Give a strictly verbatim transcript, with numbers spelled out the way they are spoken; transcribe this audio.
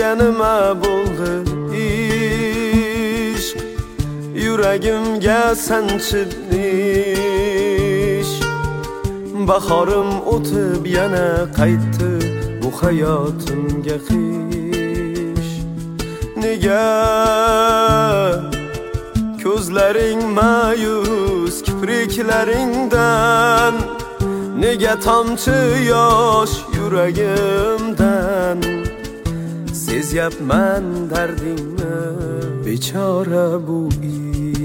Senga nima bo'ldi ishq, yuragimga sanchilnish. Bahorim o'tib yana qaytdi, bu hayotimga qish. Nega ko'zlaring ma'yus kipriklaringdan, nega tomchi yosh yuragimdan? Sezyapman dardingni, bechora bu ish.